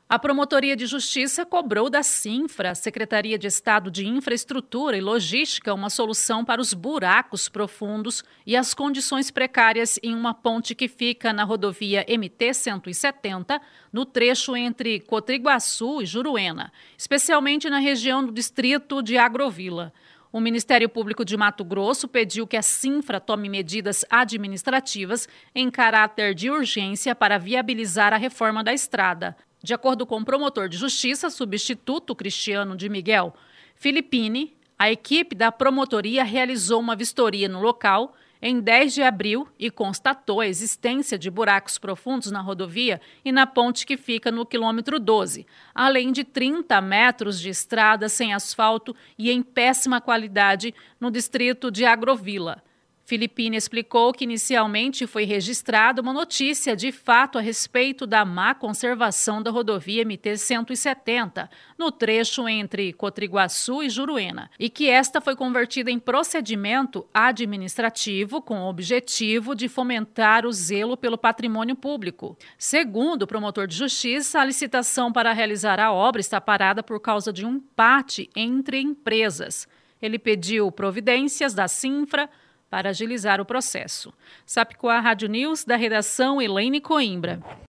A Promotoria de Justiça cobrou da Cinfra, Secretaria de Estado de Infraestrutura e Logística, uma solução para os buracos profundos e as condições precárias em uma ponte que fica na rodovia MT-170, no trecho entre Cotriguaçu e Juruena, especialmente na região do distrito de Agrovila. O Ministério Público de Mato Grosso pediu que a Cinfra tome medidas administrativas em caráter de urgência para viabilizar a reforma da estrada. De acordo com o promotor de justiça substituto Cristiano de Miguel Filippini, a equipe da promotoria realizou uma vistoria no local em 10 de abril e constatou a existência de buracos profundos na rodovia e na ponte que fica no quilômetro 12, além de 30 metros de estrada sem asfalto e em péssima qualidade no distrito de Agrovila. Filippini explicou que inicialmente foi registrada uma notícia de fato a respeito da má conservação da rodovia MT-170, no trecho entre Cotriguaçu e Juruena, e que esta foi convertida em procedimento administrativo com o objetivo de fomentar o zelo pelo patrimônio público. Segundo o promotor de justiça, a licitação para realizar a obra está parada por causa de um empate entre empresas. Ele pediu providências da Cinfra para agilizar o processo. Sapcoa Rádio News, da redação Elaine Coimbra.